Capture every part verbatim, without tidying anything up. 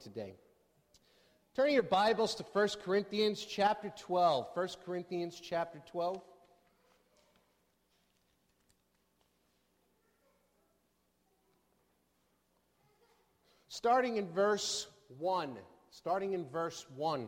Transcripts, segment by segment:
today. Turn your Bibles to First Corinthians chapter twelve. First Corinthians chapter twelve. Starting in verse one. Starting in verse one.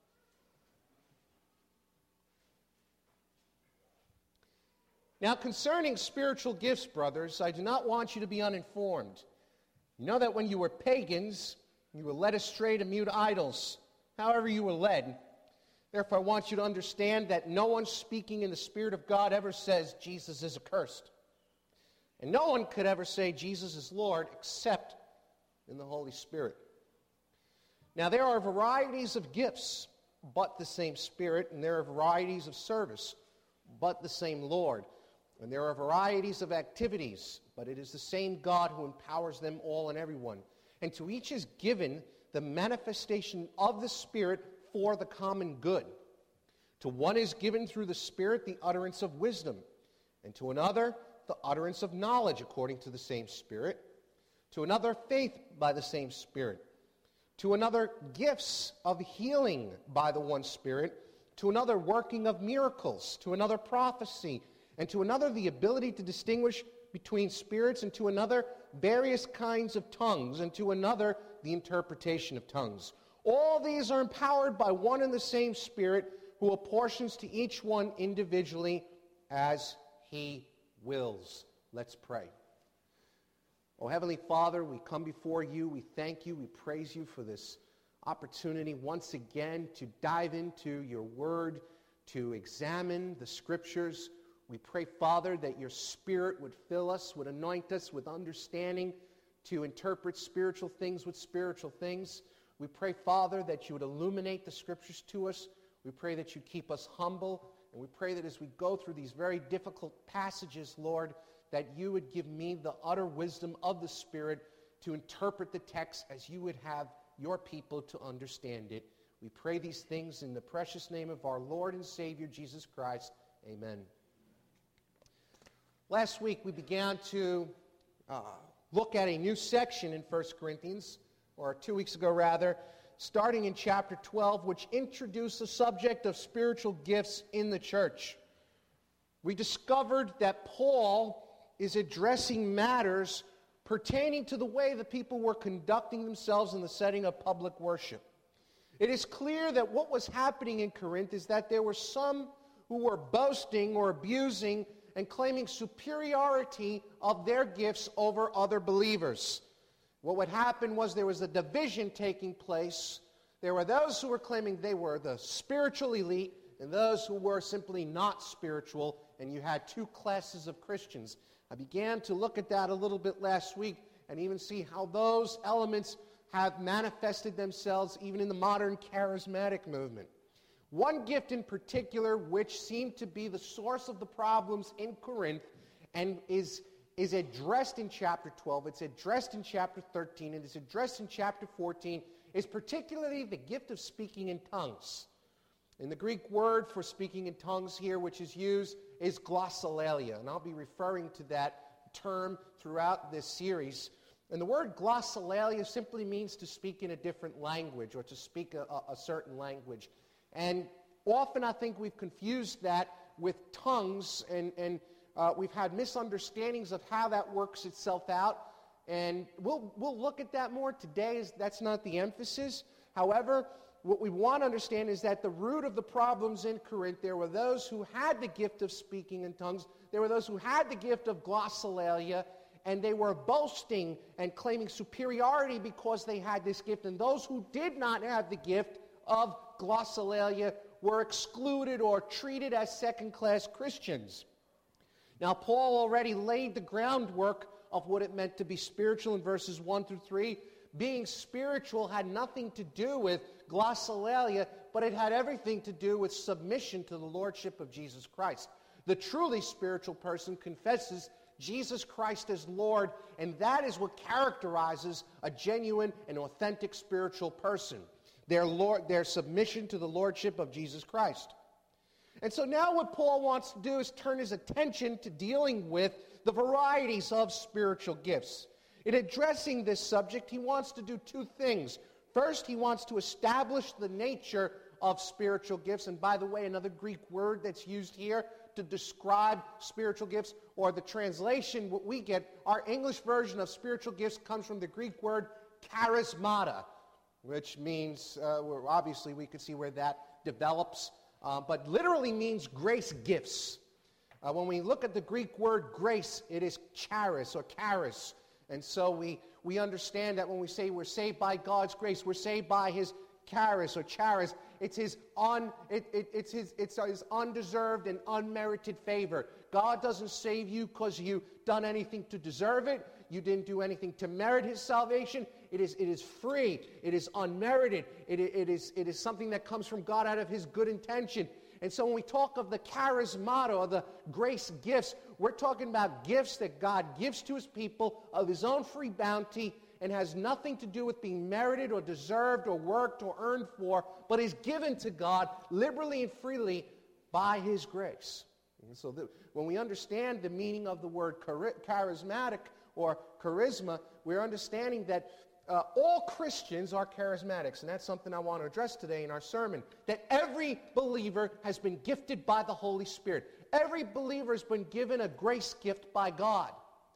Now, concerning spiritual gifts, brothers, I do not want you to be uninformed. You know that when you were pagans, you were led astray to mute idols, however you were led. Therefore, I want you to understand that no one speaking in the Spirit of God ever says Jesus is accursed. And no one could ever say Jesus is Lord except in the Holy Spirit. Now, there are varieties of gifts, but the same Spirit, and there are varieties of service, but the same Lord. And there are varieties of activities, but it is the same God who empowers them all and everyone. And to each is given the manifestation of the Spirit for the common good. To one is given through the Spirit the utterance of wisdom, and to another the utterance of knowledge according to the same Spirit, to another faith by the same Spirit, to another gifts of healing by the one Spirit, to another working of miracles, to another prophecy, and to another the ability to distinguish between spirits, and to another various kinds of tongues, and to another the interpretation of tongues. All these are empowered by one and the same Spirit, who apportions to each one individually as he wills. Let's pray. Oh, Heavenly Father, we come before you. We thank you. We praise you for this opportunity once again to dive into your word, to examine the Scriptures. We pray, Father, that your Spirit would fill us, would anoint us with understanding to interpret spiritual things with spiritual things. We pray, Father, that you would illuminate the Scriptures to us. We pray that you keep us humble. And we pray that as we go through these very difficult passages, Lord, that you would give me the utter wisdom of the Spirit to interpret the text as you would have your people to understand it. We pray these things in the precious name of our Lord and Savior, Jesus Christ. Amen. Last week we began to uh, look at a new section in First Corinthians, or two weeks ago rather, starting in chapter twelve, which introduced the subject of spiritual gifts in the church. We discovered that Paul is addressing matters pertaining to the way the people were conducting themselves in the setting of public worship. It is clear that what was happening in Corinth is that there were some who were boasting or abusing and claiming superiority of their gifts over other believers. What would happen was there was a division taking place. There were those who were claiming they were the spiritual elite and those who were simply not spiritual, and you had two classes of Christians. I began to look at that a little bit last week and even see how those elements have manifested themselves even in the modern charismatic movement. One gift in particular, which seemed to be the source of the problems in Corinth and is, is addressed in chapter twelve, it's addressed in chapter thirteen, and it's addressed in chapter fourteen, is particularly the gift of speaking in tongues. And the Greek word for speaking in tongues here, which is used, is glossolalia, and I'll be referring to that term throughout this series. And the word glossolalia simply means to speak in a different language, or to speak a, a certain language. And often I think we've confused that with tongues, and, and uh, we've had misunderstandings of how that works itself out. And we'll, we'll look at that more today. Is that's not the emphasis. However, what we want to understand is that the root of the problems in Corinth, there were those who had the gift of speaking in tongues. There were those who had the gift of glossolalia, and they were boasting and claiming superiority because they had this gift. And those who did not have the gift of glossolalia were excluded or treated as second-class Christians. Now, Paul already laid the groundwork of what it meant to be spiritual in verses one through three. Being spiritual had nothing to do with glossolalia, but it had everything to do with submission to the lordship of Jesus Christ. The truly spiritual person confesses Jesus Christ as Lord, and that is what characterizes a genuine and authentic spiritual person. Their Lord, their submission to the lordship of Jesus Christ. And so now what Paul wants to do is turn his attention to dealing with the varieties of spiritual gifts. In addressing this subject, he wants to do two things. First, he wants to establish the nature of spiritual gifts. And by the way, another Greek word that's used here to describe spiritual gifts, or the translation, what we get, our English version of spiritual gifts comes from the Greek word charismata, which means, uh, well, obviously we could see where that develops, uh, but literally means grace gifts. Uh, when we look at the Greek word grace, it is charis or charis. And so we, we understand that when we say we're saved by God's grace, we're saved by his charis or charis. It's his un, it, it, it's his it's his undeserved and unmerited favor. God doesn't save you because you've done anything to deserve it. You didn't do anything to merit his salvation. It is it is free. It is unmerited. It, it is it is something that comes from God out of his good intention. And so when we talk of the charismata or the grace gifts, we're talking about gifts that God gives to his people of his own free bounty, and has nothing to do with being merited or deserved or worked or earned for, but is given to God liberally and freely by his grace. And so that when we understand the meaning of the word charismatic or charisma, we're understanding that uh, all Christians are charismatics, and that's something I want to address today in our sermon, that every believer has been gifted by the Holy Spirit. Every believer has been given a grace gift by God.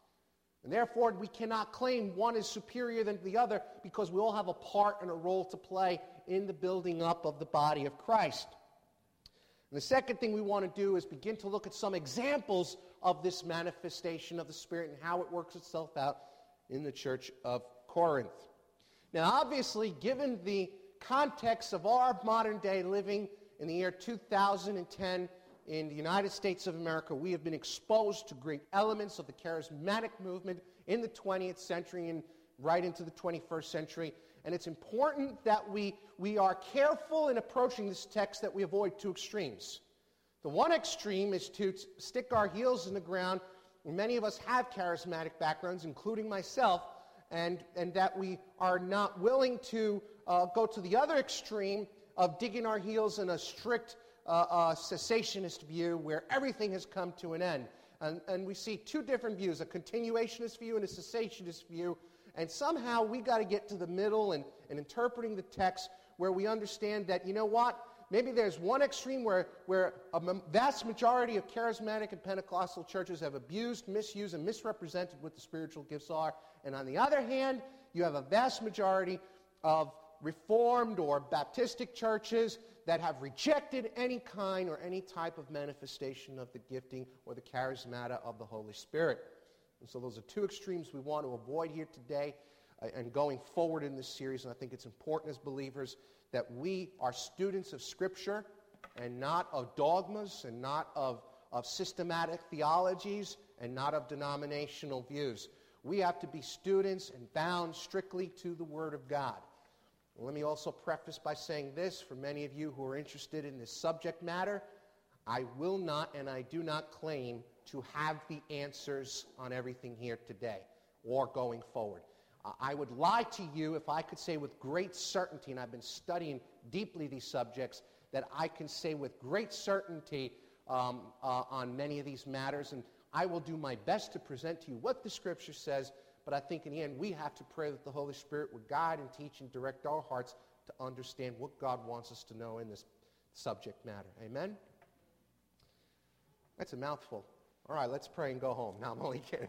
And therefore, we cannot claim one is superior than the other, because we all have a part and a role to play in the building up of the body of Christ. And the second thing we want to do is begin to look at some examples of this manifestation of the Spirit and how it works itself out in the church of Corinth. Now, obviously, given the context of our modern day living in the year two thousand ten, in the United States of America, we have been exposed to great elements of the charismatic movement in the twentieth century and right into the twenty-first century. And it's important that we, we are careful in approaching this text, that we avoid two extremes. The one extreme is to stick our heels in the ground. Many of us have charismatic backgrounds, including myself, and, and that we are not willing to uh, go to the other extreme of digging our heels in a strict Uh, uh, cessationist view where everything has come to an end. And, and we see two different views, a continuationist view and a cessationist view. And somehow we got to get to the middle and, and interpreting the text where we understand that, you know what, maybe there's one extreme where, where a vast majority of charismatic and Pentecostal churches have abused, misused, and misrepresented what the spiritual gifts are. And on the other hand, you have a vast majority of Reformed or Baptistic churches that have rejected any kind or any type of manifestation of the gifting or the charismata of the Holy Spirit. And so those are two extremes we want to avoid here today uh, and going forward in this series. And I think it's important as believers that we are students of Scripture and not of dogmas and not of, of systematic theologies and not of denominational views. We have to be students and bound strictly to the Word of God. Let me also preface by saying this, for many of you who are interested in this subject matter, I will not and I do not claim to have the answers on everything here today or going forward. Uh, I would lie to you if I could say with great certainty, and I've been studying deeply these subjects, that I can say with great certainty um, uh, on many of these matters, and I will do my best to present to you what the Scripture says. But I think in the end, we have to pray that the Holy Spirit would guide and teach and direct our hearts to understand what God wants us to know in this subject matter. Amen? That's a mouthful. All right, let's pray and go home. No, I'm only kidding.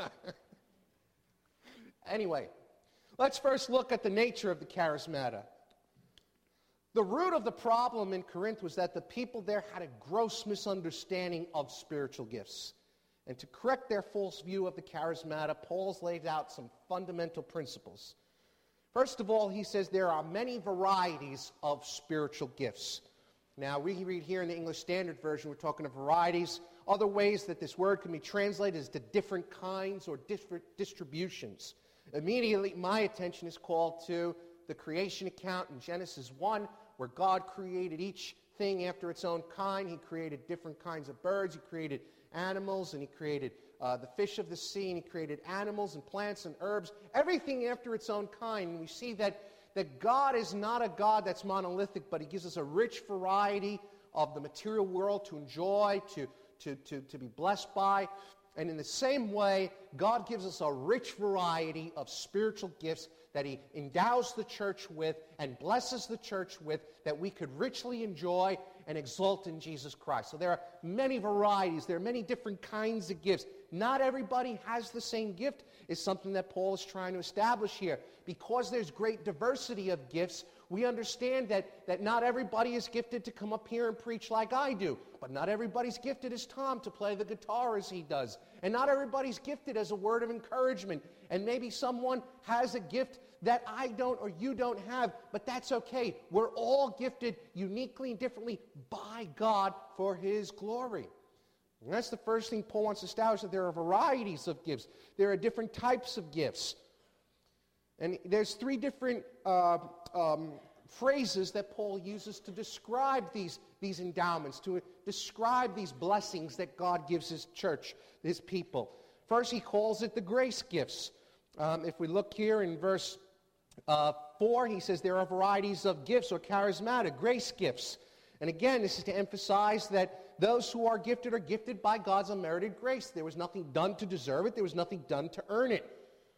Anyway, let's first look at the nature of the charismata. The root of the problem in Corinth was that the people there had a gross misunderstanding of spiritual gifts. And to correct their false view of the charismata, Paul's laid out some fundamental principles. First of all, he says there are many varieties of spiritual gifts. Now, we read here in the English Standard Version, we're talking of varieties. Other ways that this word can be translated is to different kinds or different distributions. Immediately, my attention is called to the creation account in Genesis one, where God created each thing after its own kind. He created different kinds of birds. He created animals, and he created uh, the fish of the sea, and he created animals and plants and herbs, everything after its own kind. And we see that, that God is not a God that's monolithic, but he gives us a rich variety of the material world to enjoy, to, to, to, to be blessed by. And in the same way, God gives us a rich variety of spiritual gifts that he endows the church with and blesses the church with, that we could richly enjoy and exult in Jesus Christ. So there are many varieties. There are many different kinds of gifts. Not everybody has the same gift is something that Paul is trying to establish here. Because there's great diversity of gifts, we understand that, that not everybody is gifted to come up here and preach like I do. But not everybody's gifted as Tom to play the guitar as he does. And not everybody's gifted as a word of encouragement. And maybe someone has a gift that I don't or you don't have, but that's okay. We're all gifted uniquely and differently by God for his glory. And that's the first thing Paul wants to establish, that there are varieties of gifts. There are different types of gifts. And there's three different uh, um, phrases that Paul uses to describe these, these endowments, to describe these blessings that God gives his church, his people. First, he calls it the grace gifts. Um, if we look here in verse uh, four, he says there are varieties of gifts or charismatic, grace gifts. And again, this is to emphasize that those who are gifted are gifted by God's unmerited grace. There was nothing done to deserve it. There was nothing done to earn it.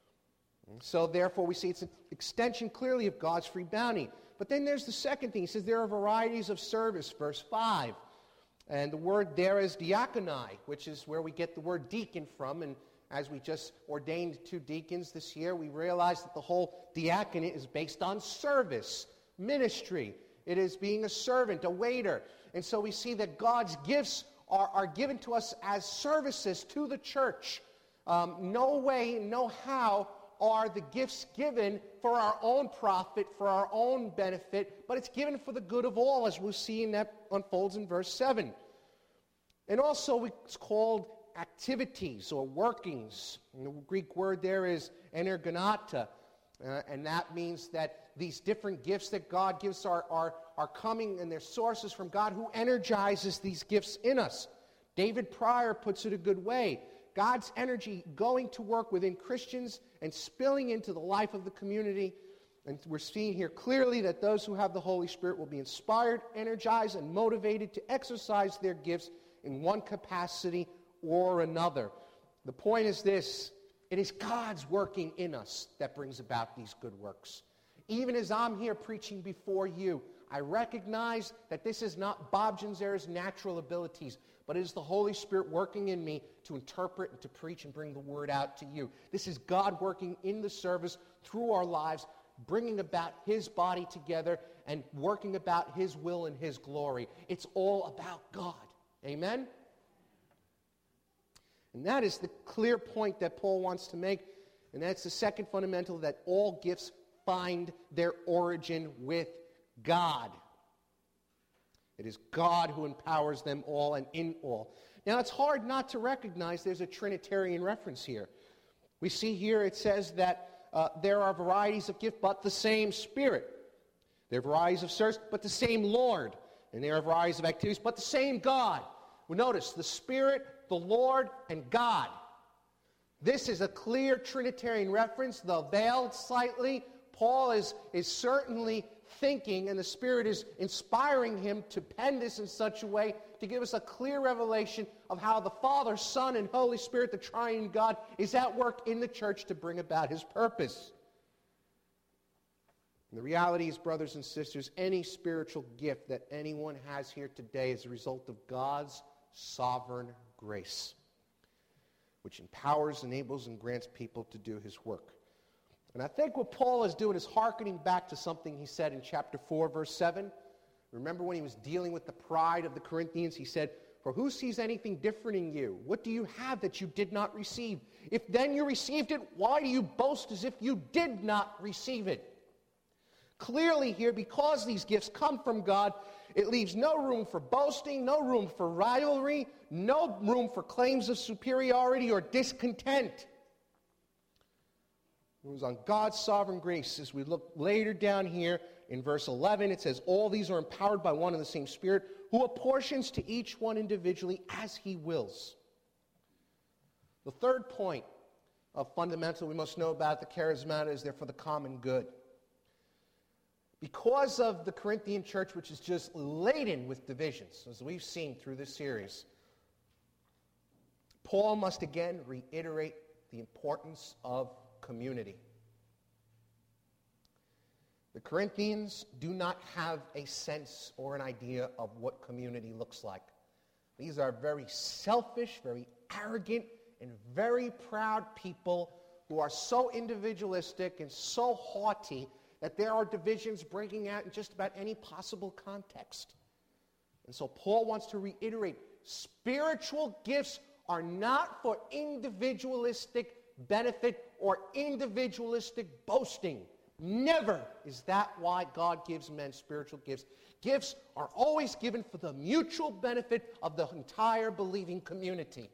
So therefore, we see it's an extension clearly of God's free bounty. But then there's the second thing. He says there are varieties of service, verse five. And the word there is diakonai, which is where we get the word deacon from. And as we just ordained two deacons this year, we realized that the whole diaconate is based on service, ministry. It is being a servant, a waiter. And so we see that God's gifts are, are given to us as services to the church. Um, no way, no how are the gifts given for our own profit, for our own benefit, but it's given for the good of all, as we'll see in that unfolds in verse seven. And also it's called activities or workings. And the Greek word there is energonata, uh, and that means that these different gifts that God gives are, are, are coming, and they're sources from God who energizes these gifts in us. David Pryor puts it a good way. God's energy going to work within Christians and spilling into the life of the community. And we're seeing here clearly that those who have the Holy Spirit will be inspired, energized, and motivated to exercise their gifts in one capacity or another. The point is this: it is God's working in us that brings about these good works. Even as I'm here preaching before you, I recognize that this is not Bob Janzera's natural abilities, but it is the Holy Spirit working in me to interpret and to preach and bring the word out to you. This is God working in the service through our lives, bringing about his body together and working about his will and his glory. It's all about God. Amen? And that is the clear point that Paul wants to make, and that's the second fundamental, that all gifts find their origin with God. It is God who empowers them all and in all. Now, it's hard not to recognize there's a Trinitarian reference here. We see here it says that uh, there are varieties of gift, but the same Spirit. There are varieties of service, but the same Lord. And there are varieties of activities, but the same God. Well, notice, the Spirit, the Lord, and God. This is a clear Trinitarian reference, though veiled slightly. Paul is, is certainly thinking, and the Spirit is inspiring him to pen this in such a way to give us a clear revelation of how the Father, Son, and Holy Spirit, the triune God, is at work in the church to bring about his purpose. And the reality is, brothers and sisters, any spiritual gift that anyone has here today is a result of God's sovereign grace, which empowers, enables, and grants people to do his work. And I think what Paul is doing is hearkening back to something he said in chapter four, verse seven. Remember when he was dealing with the pride of the Corinthians, he said, "For who sees anything different in you? What do you have that you did not receive? If then you received it, why do you boast as if you did not receive it?" Clearly here, because these gifts come from God, it leaves no room for boasting, no room for rivalry, no room for claims of superiority or discontent. It was on God's sovereign grace. As we look later down here in verse eleven, it says, "All these are empowered by one and the same Spirit, who apportions to each one individually as he wills." The third point of fundamental we must know about the charismata is they're for the common good. Because of the Corinthian church, which is just laden with divisions, as we've seen through this series, Paul must again reiterate the importance of community. The Corinthians do not have a sense or an idea of what community looks like. These are very selfish, very arrogant, and very proud people who are so individualistic and so haughty that there are divisions breaking out in just about any possible context. And so Paul wants to reiterate, spiritual gifts are not for individualistic benefit or individualistic boasting. Never is that why God gives men spiritual gifts. Gifts are always given for the mutual benefit of the entire believing community.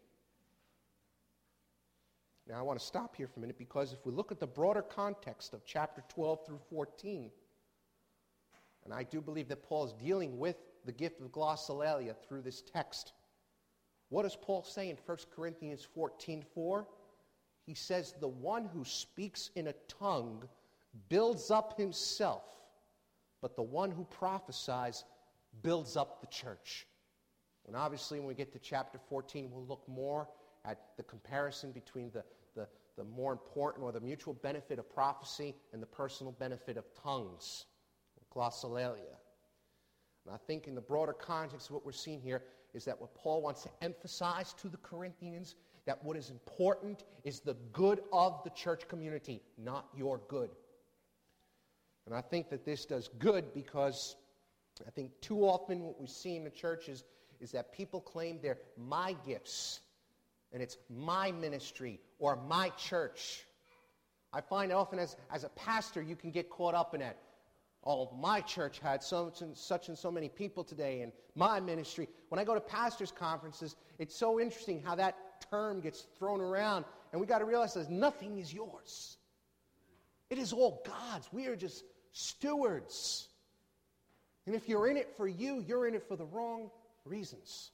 Now I want to stop here for a minute, because if we look at the broader context of chapter twelve through fourteen, and I do believe that Paul is dealing with the gift of glossolalia through this text. What does Paul say in First Corinthians fourteen four? He says, the one who speaks in a tongue builds up himself, but the one who prophesies builds up the church. And obviously when we get to chapter fourteen, we'll look more at the comparison between the, the, the more important or the mutual benefit of prophecy and the personal benefit of tongues, glossolalia. And I think in the broader context of what we're seeing here is that what Paul wants to emphasize to the Corinthians, that what is important is the good of the church community, not your good. And I think that this does good because I think too often what we see in the churches is that people claim they're my gifts, and it's my ministry or my church. I find often as, as a pastor you can get caught up in that. Oh, my church had so, such and so many people today, and my ministry. When I go to pastors' conferences, it's so interesting how that term gets thrown around, and we got to realize that nothing is yours. It is all God's. We are just stewards. And if you're in it for you, you're in it for the wrong reasons.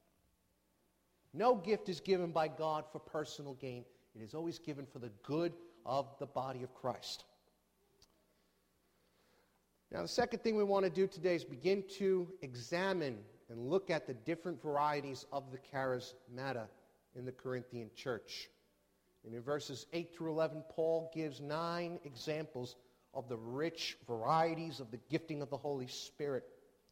No gift is given by God for personal gain. It is always given for the good of the body of Christ. Now, the second thing we want to do today is begin to examine and look at the different varieties of the charismata in the Corinthian church. And in verses eight through eleven, Paul gives nine examples of the rich varieties of the gifting of the Holy Spirit.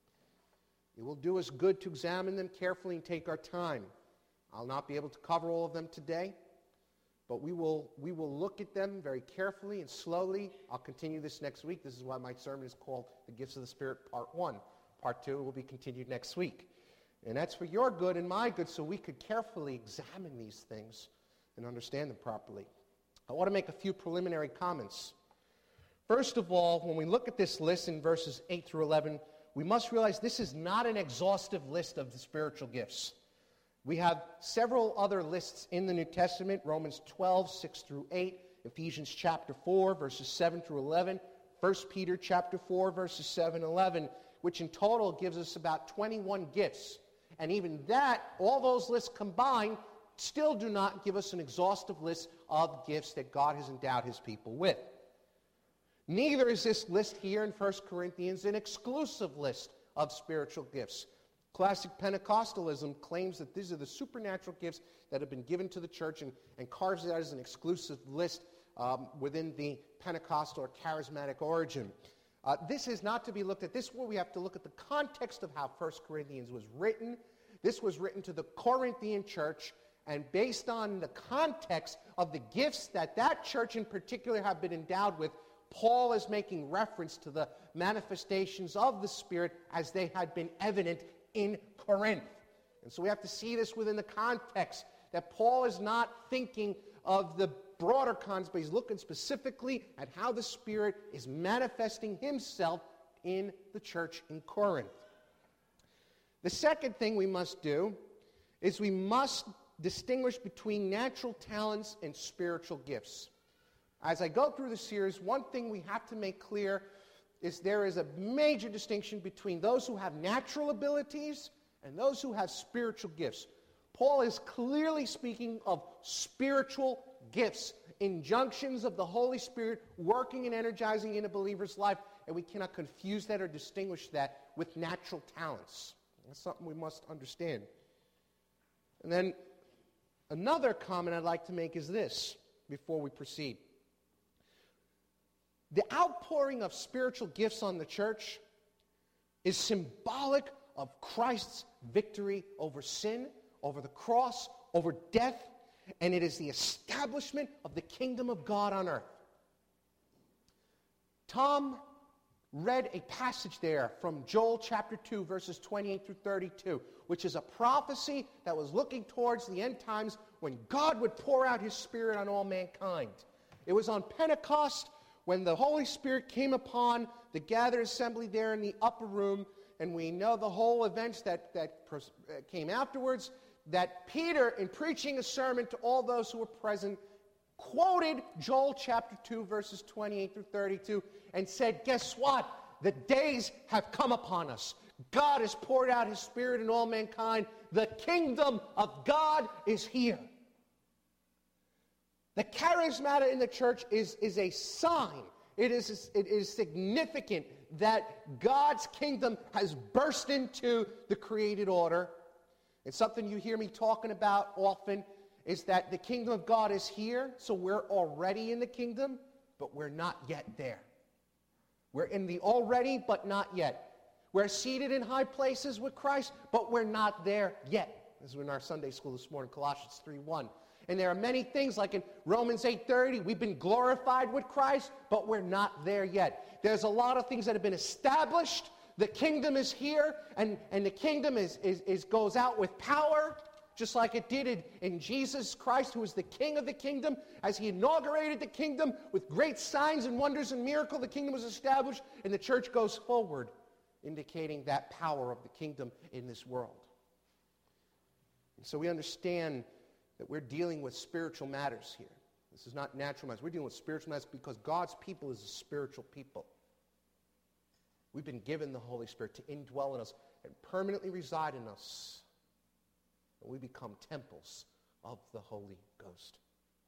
It will do us good to examine them carefully and take our time. I'll not be able to cover all of them today, but we will, we will look at them very carefully and slowly. I'll continue this next week. This is why my sermon is called The Gifts of the Spirit, Part one. Part two will be continued next week. And that's for your good and my good, so we could carefully examine these things and understand them properly. I want to make a few preliminary comments. First of all, when we look at this list in verses eight through eleven, we must realize this is not an exhaustive list of the spiritual gifts. We have several other lists in the New Testament, Romans twelve, six through eight, Ephesians chapter four, verses seven through eleven, First Peter chapter four, verses seven and eleven, which in total gives us about twenty-one gifts. And even that, all those lists combined, still do not give us an exhaustive list of gifts that God has endowed his people with. Neither is this list here in First Corinthians an exclusive list of spiritual gifts. Classic Pentecostalism claims that these are the supernatural gifts that have been given to the church and, and carves it out as an exclusive list um, within the Pentecostal or charismatic origin. Uh, this is not to be looked at. This is where we have to look at the context of how First Corinthians was written. This was written to the Corinthian church, and based on the context of the gifts that that church in particular have been endowed with, Paul is making reference to the manifestations of the Spirit as they had been evident in Corinth. And so we have to see this within the context that Paul is not thinking of the broader context, but he's looking specifically at how the Spirit is manifesting himself in the church in Corinth. The second thing we must do is we must distinguish between natural talents and spiritual gifts. As I go through the series, one thing we have to make clear is there is a major distinction between those who have natural abilities and those who have spiritual gifts. Paul is clearly speaking of spiritual gifts, injunctions of the Holy Spirit working and energizing in a believer's life, and we cannot confuse that or distinguish that with natural talents. That's something we must understand. And then another comment I'd like to make is this before we proceed. The outpouring of spiritual gifts on the church is symbolic of Christ's victory over sin, over the cross, over death, and it is the establishment of the kingdom of God on earth. Tom read a passage there from Joel chapter two, verses twenty-eight through thirty-two, which is a prophecy that was looking towards the end times when God would pour out his Spirit on all mankind. It was on Pentecost when the Holy Spirit came upon the gathered assembly there in the upper room, and we know the whole events that, that came afterwards, that Peter, in preaching a sermon to all those who were present, quoted Joel chapter two, verses twenty-eight through thirty-two, and said, guess what? The days have come upon us. God has poured out his Spirit in all mankind. The kingdom of God is here. The charismata in the church is, is a sign. It is, it is significant that God's kingdom has burst into the created order. And something you hear me talking about often is that the kingdom of God is here, so we're already in the kingdom, but we're not yet there. We're in the already, but not yet. We're seated in high places with Christ, but we're not there yet. This was in our Sunday school this morning, Colossians three one. And there are many things like in Romans eight thirty, we've been glorified with Christ, but we're not there yet. There's a lot of things that have been established. The kingdom is here, and, and the kingdom is, is, is goes out with power, just like it did in, in Jesus Christ, who is the king of the kingdom. As he inaugurated the kingdom with great signs and wonders and miracles, the kingdom was established, and the church goes forward, indicating that power of the kingdom in this world. And so we understand that we're dealing with spiritual matters here. This is not natural matters. We're dealing with spiritual matters because God's people is a spiritual people. We've been given the Holy Spirit to indwell in us and permanently reside in us. And we become temples of the Holy Ghost.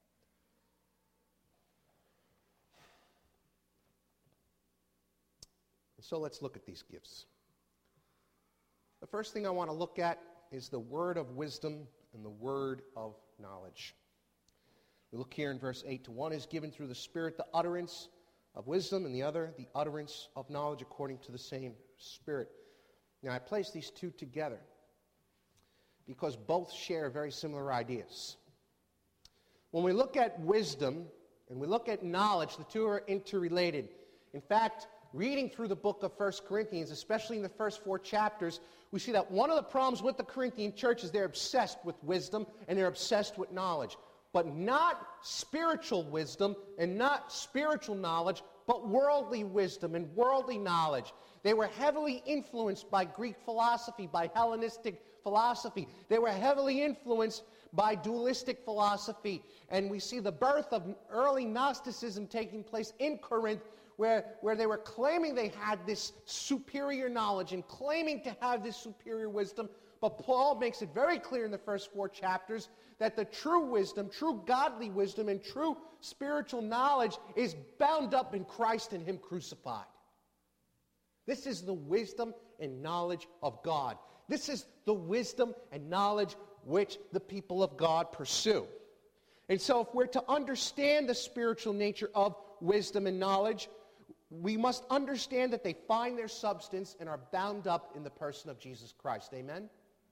And so let's look at these gifts. The first thing I want to look at is the word of wisdom and the word of knowledge. We look here in verse eight. To one is given through the Spirit the utterance of wisdom, and the other the utterance of knowledge according to the same Spirit. Now I place these two together because both share very similar ideas. When we look at wisdom and we look at knowledge, the two are interrelated. In fact, reading through the book of First Corinthians, especially in the first four chapters, we see that one of the problems with the Corinthian church is they're obsessed with wisdom and they're obsessed with knowledge. But not spiritual wisdom and not spiritual knowledge, but worldly wisdom and worldly knowledge. They were heavily influenced by Greek philosophy, by Hellenistic philosophy. They were heavily influenced by dualistic philosophy. And we see the birth of early Gnosticism taking place in Corinth, where, where they were claiming they had this superior knowledge and claiming to have this superior wisdom. But Paul makes it very clear in the first four chapters that the true wisdom, true godly wisdom, and true spiritual knowledge is bound up in Christ and Him crucified. This is the wisdom and knowledge of God. This is the wisdom and knowledge which the people of God pursue. And so if we're to understand the spiritual nature of wisdom and knowledge, we must understand that they find their substance and are bound up in the person of Jesus Christ. Amen?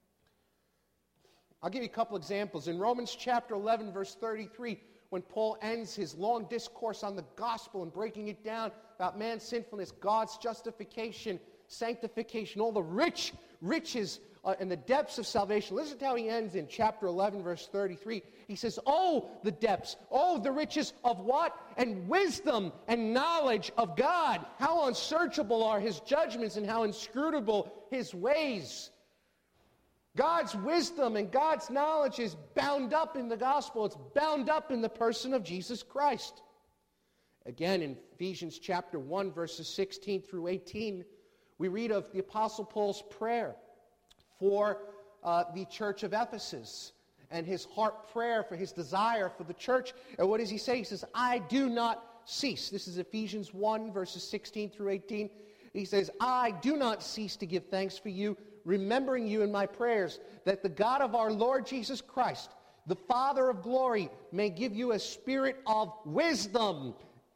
I'll give you a couple examples. In Romans chapter eleven, verse thirty-three, when Paul ends his long discourse on the gospel and breaking it down about man's sinfulness, God's justification, sanctification, all the rich riches uh, and the depths of salvation. Listen to how he ends in chapter eleven, verse thirty-three. He says, oh, the depths, oh, the riches of what? And wisdom and knowledge of God. How unsearchable are His judgments and how inscrutable His ways. God's wisdom and God's knowledge is bound up in the gospel. It's bound up in the person of Jesus Christ. Again, in Ephesians chapter one, verses sixteen through eighteen, we read of the Apostle Paul's prayer for uh, the church of Ephesus and his heart prayer for his desire for the church. And what does he say? He says, I do not cease. This is Ephesians one, verses sixteen through eighteen. He says, I do not cease to give thanks for you, remembering you in my prayers, that the God of our Lord Jesus Christ, the Father of glory, may give you a spirit of wisdom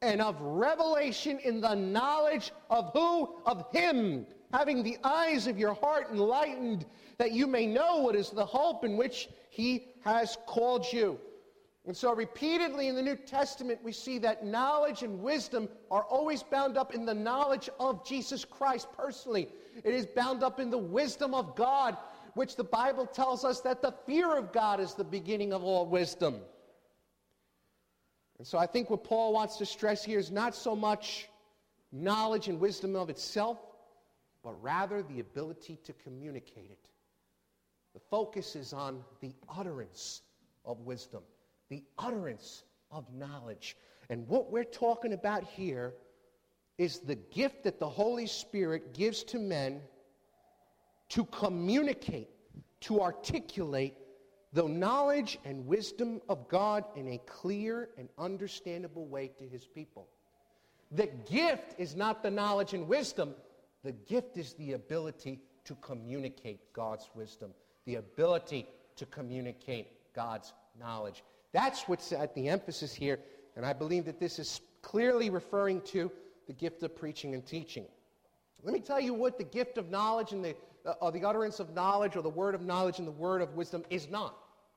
and of revelation in the knowledge of who? Of him, having the eyes of your heart enlightened, that you may know what is the hope in which he has called you. And so repeatedly in the New Testament, we see that knowledge and wisdom are always bound up in the knowledge of Jesus Christ personally. It is bound up in the wisdom of God, which the Bible tells us that the fear of God is the beginning of all wisdom. And so I think what Paul wants to stress here is not so much knowledge and wisdom of itself, but rather the ability to communicate it. The focus is on the utterance of wisdom, the utterance of knowledge. And what we're talking about here is the gift that the Holy Spirit gives to men to communicate, to articulate the knowledge and wisdom of God in a clear and understandable way to his people. The gift is not the knowledge and wisdom. The gift is the ability to communicate God's wisdom, the ability to communicate God's knowledge. That's what's at the emphasis here, and I believe that this is clearly referring to the gift of preaching and teaching. Let me tell you what the gift of knowledge and the, uh, or the utterance of knowledge or the word of knowledge and the word of wisdom is not.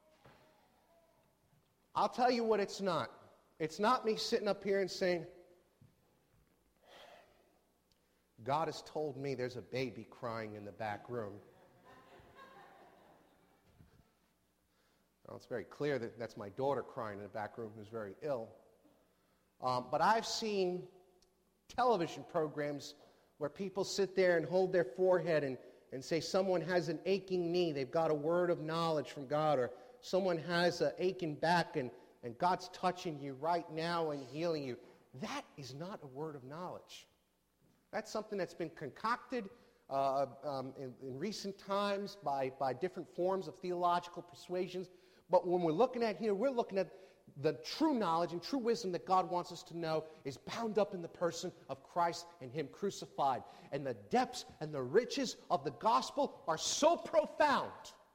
I'll tell you what it's not. It's not me sitting up here and saying, God has told me there's a baby crying in the back room. Well, it's very clear that that's my daughter crying in the back room who's very ill. Um, but I've seen television programs where people sit there and hold their forehead and, and say someone has an aching knee, they've got a word of knowledge from God, or someone has an aching back and, and God's touching you right now and healing you. That is not a word of knowledge. That's something that's been concocted uh, um, in, in recent times by, by different forms of theological persuasions. But when we're looking at here, we're looking at the true knowledge and true wisdom that God wants us to know is bound up in the person of Christ and him crucified. And the depths and the riches of the gospel are so profound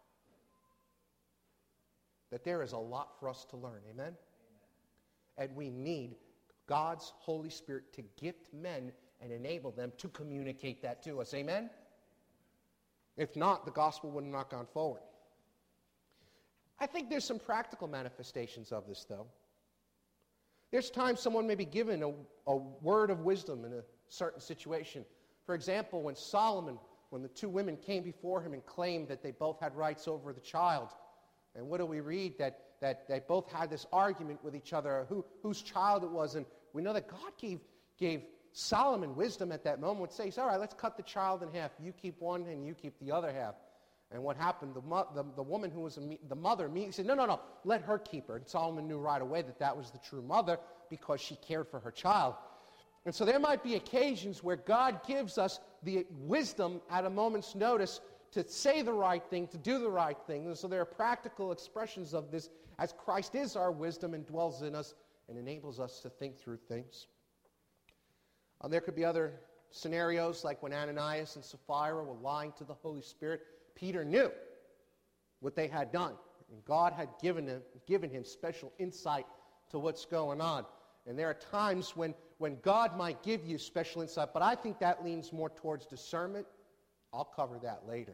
that there is a lot for us to learn. Amen? Amen. And we need God's Holy Spirit to gift men and enable them to communicate that to us. Amen? If not, the gospel would have not gone forward. I think there's some practical manifestations of this, though. There's times someone may be given a, a word of wisdom in a certain situation. For example, when Solomon, when the two women came before him and claimed that they both had rights over the child, and what do we read? That, that they both had this argument with each other, who, whose child it was, and we know that God gave, gave Solomon wisdom at that moment, would say, all right, let's cut the child in half. You keep one and you keep the other half. And what happened, the, mo- the, the woman who was a me- the mother immediately said, no, no, no, let her keep her. And Solomon knew right away that that was the true mother because she cared for her child. And so there might be occasions where God gives us the wisdom at a moment's notice to say the right thing, to do the right thing. And so there are practical expressions of this as Christ is our wisdom and dwells in us and enables us to think through things. Um, there could be other scenarios like when Ananias and Sapphira were lying to the Holy Spirit. Peter knew what they had done, and God had given him, given him special insight to what's going on. And there are times when, when God might give you special insight, but I think that leans more towards discernment. I'll cover that later.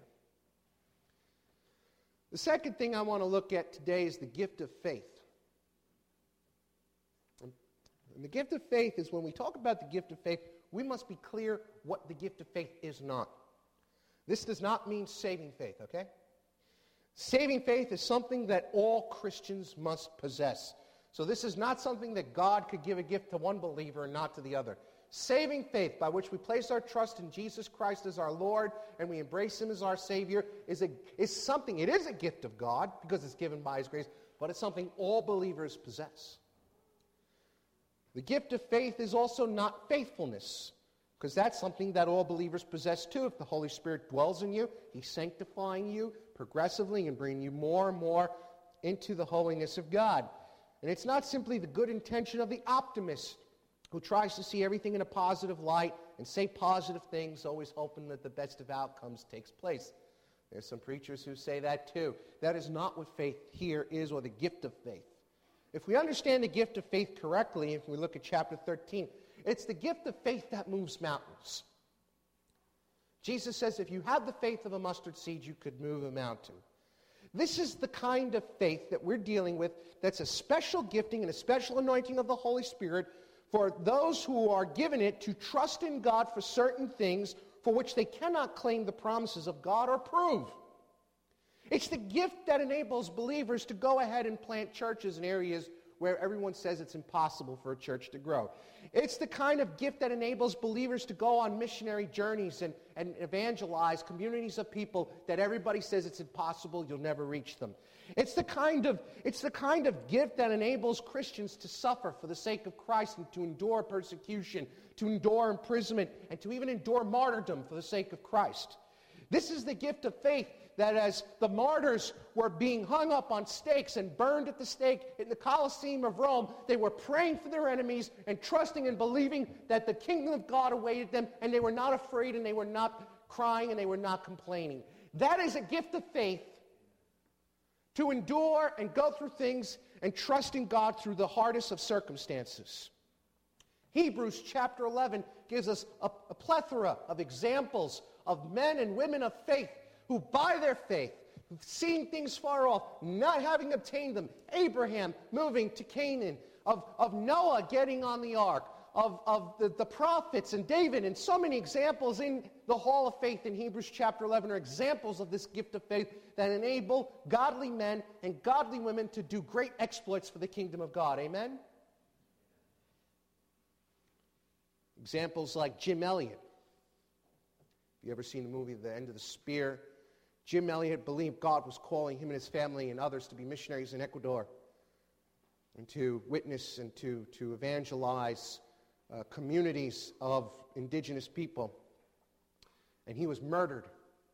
The second thing I want to look at today is the gift of faith. And the gift of faith is when we talk about the gift of faith, we must be clear what the gift of faith is not. This does not mean saving faith, okay? Saving faith is something that all Christians must possess. So this is not something that God could give a gift to one believer and not to the other. Saving faith, by which we place our trust in Jesus Christ as our Lord and we embrace him as our Savior, is, a, is something, it is a gift of God because it's given by his grace, but it's something all believers possess. The gift of faith is also not faithfulness, because that's something that all believers possess too. If the Holy Spirit dwells in you, he's sanctifying you progressively and bringing you more and more into the holiness of God. And it's not simply the good intention of the optimist who tries to see everything in a positive light and say positive things, always hoping that the best of outcomes takes place. There's some preachers who say that too. That is not what faith here is, or the gift of faith. If we understand the gift of faith correctly, if we look at chapter thirteen, it's the gift of faith that moves mountains. Jesus says if you have the faith of a mustard seed, you could move a mountain. This is the kind of faith that we're dealing with that's a special gifting and a special anointing of the Holy Spirit for those who are given it to trust in God for certain things for which they cannot claim the promises of God or prove. It's the gift that enables believers to go ahead and plant churches in areas where everyone says it's impossible for a church to grow. It's the kind of gift that enables believers to go on missionary journeys and, and evangelize communities of people that everybody says it's impossible, you'll never reach them. It's the kind of, it's the kind of gift that enables Christians to suffer for the sake of Christ and to endure persecution, to endure imprisonment, and to even endure martyrdom for the sake of Christ. This is the gift of faith that as the martyrs were being hung up on stakes and burned at the stake in the Colosseum of Rome, they were praying for their enemies and trusting and believing that the kingdom of God awaited them, and they were not afraid and they were not crying and they were not complaining. That is a gift of faith, to endure and go through things and trust in God through the hardest of circumstances. Hebrews chapter eleven gives us a, a plethora of examples of men and women of faith who by their faith, seeing things far off, not having obtained them, Abraham moving to Canaan, of, of Noah getting on the ark, of, of the, the prophets and David, and so many examples in the hall of faith in Hebrews chapter eleven are examples of this gift of faith that enable godly men and godly women to do great exploits for the kingdom of God. Amen? Examples like Jim Elliot. You ever seen the movie The End of the Spear? Jim Elliot believed God was calling him and his family and others to be missionaries in Ecuador and to witness and to, to evangelize uh, communities of indigenous people. And he was murdered.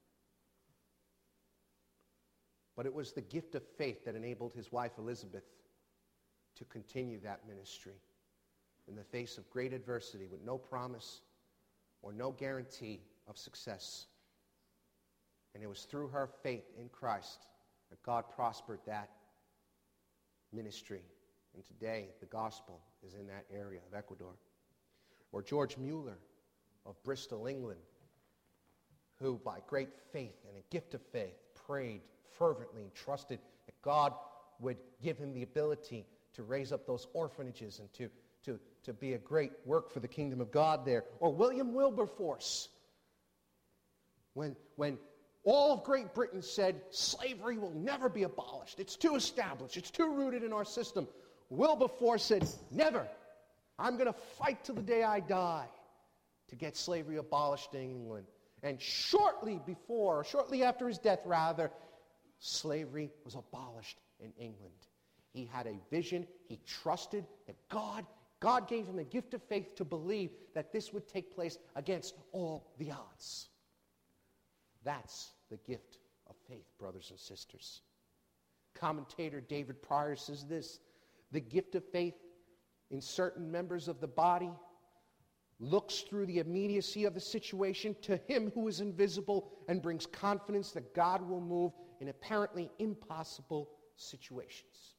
But it was the gift of faith that enabled his wife Elizabeth to continue that ministry in the face of great adversity with no promise or no guarantee of success. And it was through her faith in Christ that God prospered that ministry. And today, the gospel is in that area of Ecuador. Or George Mueller of Bristol, England, who by great faith and a gift of faith prayed fervently and trusted that God would give him the ability to raise up those orphanages and to, to, to be a great work for the kingdom of God there. Or William Wilberforce, when, when all of Great Britain said slavery will never be abolished. It's too established. It's too rooted in our system. Wilberforce said, never. I'm going to fight till the day I die to get slavery abolished in England. And shortly before, or shortly after his death rather, slavery was abolished in England. He had a vision. He trusted that God, God gave him the gift of faith to believe that this would take place against all the odds. That's the gift of faith, brothers and sisters. Commentator David Pryor says this: the gift of faith in certain members of the body looks through the immediacy of the situation to him who is invisible and brings confidence that God will move in apparently impossible situations.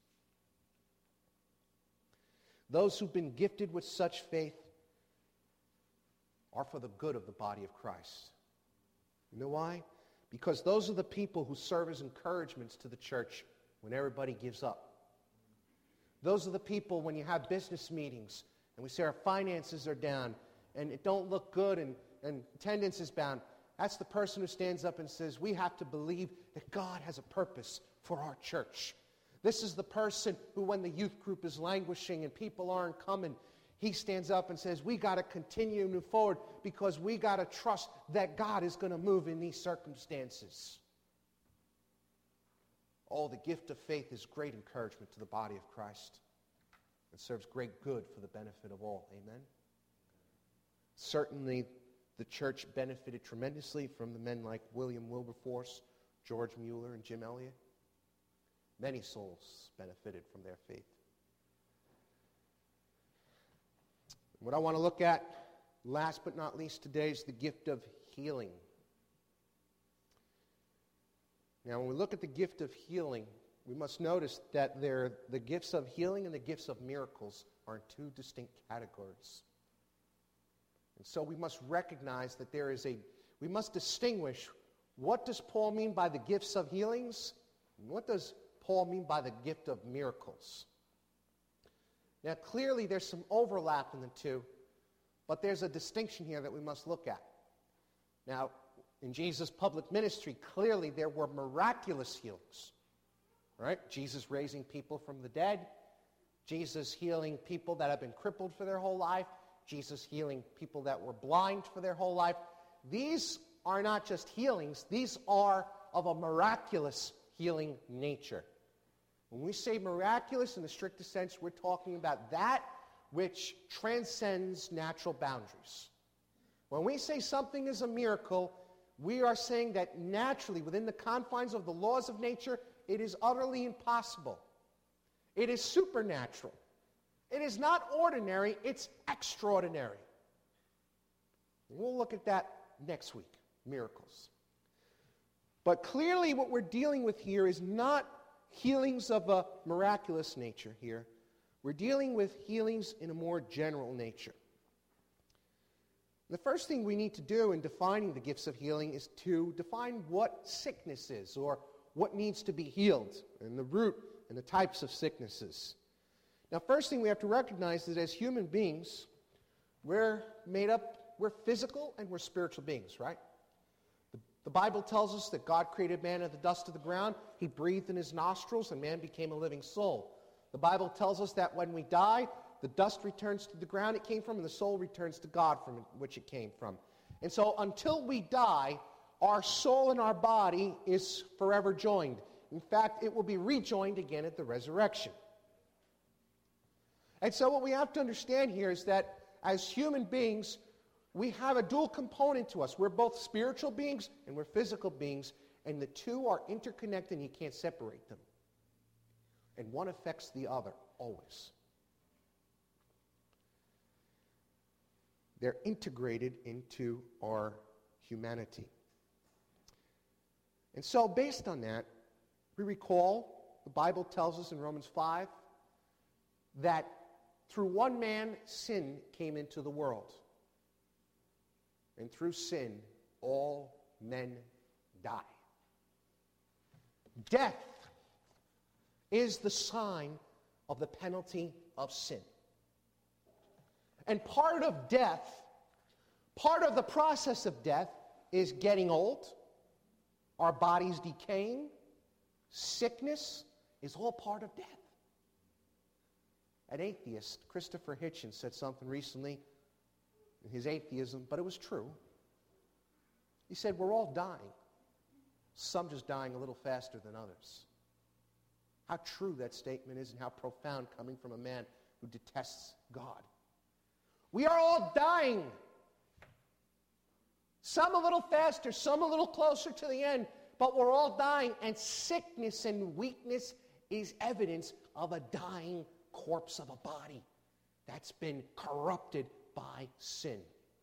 Those who've been gifted with such faith are for the good of the body of Christ. You know why? Because those are the people who serve as encouragements to the church when everybody gives up. Those are the people when you have business meetings and we say our finances are down and it don't look good and, and attendance is bound. That's the person who stands up and says, we have to believe that God has a purpose for our church. This is the person who, when the youth group is languishing and people aren't coming, he stands up and says, we got to continue to move forward because we got to trust that God is going to move in these circumstances. Oh, the gift of faith is great encouragement to the body of Christ. It serves great good for the benefit of all. Amen? Certainly, the church benefited tremendously from the men like William Wilberforce, George Mueller, and Jim Elliot. Many souls benefited from their faith. What I want to look at, last but not least today, is the gift of healing. Now, when we look at the gift of healing, we must notice that they're, the gifts of healing and the gifts of miracles are in two distinct categories. And so we must recognize that there is a, we must distinguish what does Paul mean by the gifts of healings and what does Paul mean by the gift of miracles. Now clearly there's some overlap in the two, but there's a distinction here that we must look at. Now, in Jesus' public ministry, clearly there were miraculous healings. Right? Jesus raising people from the dead, Jesus healing people that have been crippled for their whole life, Jesus healing people that were blind for their whole life. These are not just healings, these are of a miraculous healing nature. When we say miraculous in the strictest sense, we're talking about that which transcends natural boundaries. When we say something is a miracle, we are saying that naturally, within the confines of the laws of nature, it is utterly impossible. It is supernatural. It is not ordinary, it's extraordinary. We'll look at that next week, miracles. But clearly what we're dealing with here is not healings of a miraculous nature here. We're dealing with healings in a more general nature. The first thing we need to do in defining the gifts of healing is to define what sickness is, or what needs to be healed, and the root and the types of sicknesses. Now, first thing we have to recognize is that as human beings, we're made up, we're physical and we're spiritual beings, right? The, the Bible tells us that God created man of the dust of the ground. He breathed in his nostrils and man became a living soul. The Bible tells us that when we die, the dust returns to the ground it came from and the soul returns to God from which it came from. And so until we die, our soul and our body is forever joined. In fact, it will be rejoined again at the resurrection. And so what we have to understand here is that as human beings, we have a dual component to us. We're both spiritual beings and we're physical beings, and the two are interconnected and you can't separate them. And one affects the other, always. They're integrated into our humanity. And so, based on that, we recall the Bible tells us in Romans five that through one man, sin came into the world. And through sin, all men die. Death is the sign of the penalty of sin. And part of death, part of the process of death is getting old, our bodies decaying, sickness is all part of death. An atheist, Christopher Hitchens, said something recently in his atheism, but it was true. He said, we're all dying. Some just dying a little faster than others. How true that statement is and how profound, coming from a man who detests God. We are all dying. Some a little faster, some a little closer to the end, but we're all dying, and sickness and weakness is evidence of a dying corpse of a body that's been corrupted by sin.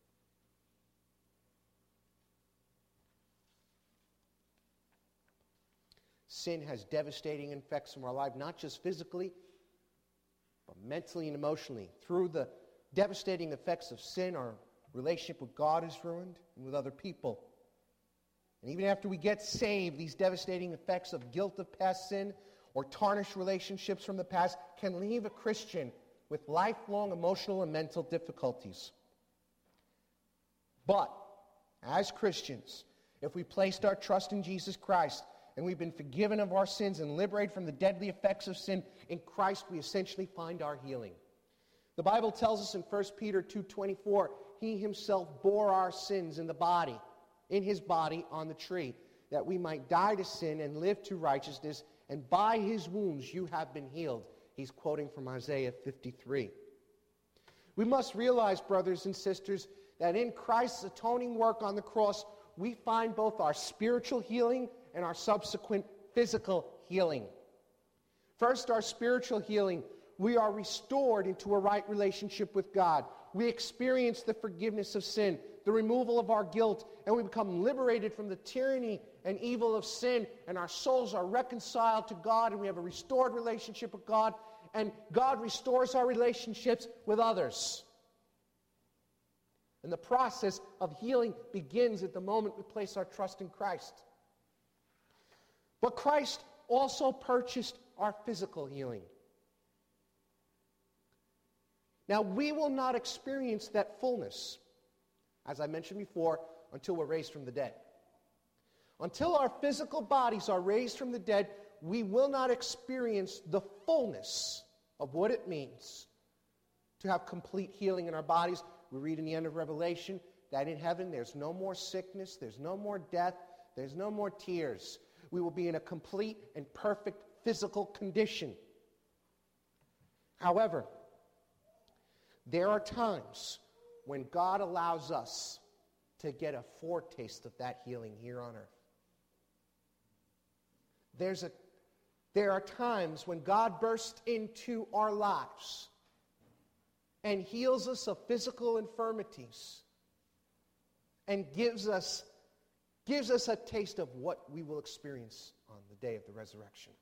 Sin has devastating effects in our life, not just physically, but mentally and emotionally. Through the devastating effects of sin, our relationship with God is ruined and with other people. And even after we get saved, these devastating effects of guilt of past sin or tarnished relationships from the past can leave a Christian with lifelong emotional and mental difficulties. But as Christians, if we placed our trust in Jesus Christ and we've been forgiven of our sins and liberated from the deadly effects of sin, in Christ we essentially find our healing. The Bible tells us in First Peter two twenty-four, He himself bore our sins in the body, in his body on the tree, that we might die to sin and live to righteousness, and by his wounds you have been healed. He's quoting from Isaiah fifty-three. We must realize, brothers and sisters, that in Christ's atoning work on the cross, we find both our spiritual healing and our subsequent physical healing. First, our spiritual healing. We are restored into a right relationship with God. we experience the forgiveness of sin, the removal of our guilt, and we become liberated from the tyranny and evil of sin, and our souls are reconciled to God, and we have a restored relationship with God, and God restores our relationships with others. And the process of healing begins at the moment we place our trust in Christ. But Christ also purchased our physical healing. Now, we will not experience that fullness, as I mentioned before, until we're raised from the dead. Until our physical bodies are raised from the dead, we will not experience the fullness of what it means to have complete healing in our bodies. We read in the end of Revelation that in heaven there's no more sickness, there's no more death, there's no more tears. We will be in a complete and perfect physical condition. However, there are times when God allows us to get a foretaste of that healing here on earth. There's a, there are times when God bursts into our lives and heals us of physical infirmities and gives us, gives us a taste of what we will experience on the day of the resurrection.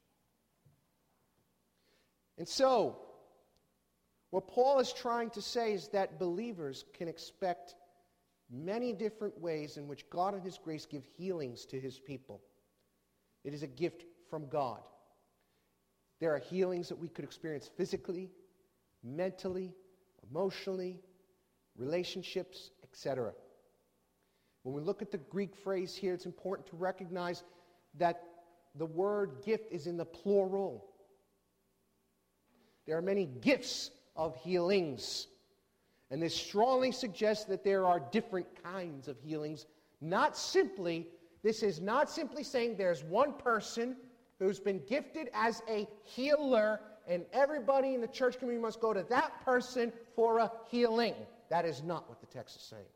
And so, what Paul is trying to say is that believers can expect many different ways in which God and His grace give healings to His people. It is a gift from God. There are healings that we could experience physically, mentally, emotionally, relationships, et cetera. When we look at the Greek phrase here, it's important to recognize that the word gift is in the plural. There are many gifts of healings. And this strongly suggests that there are different kinds of healings. Not simply, this is not simply saying there's one person who's been gifted as a healer and everybody in the church community must go to that person for a healing. That is not what the text is saying.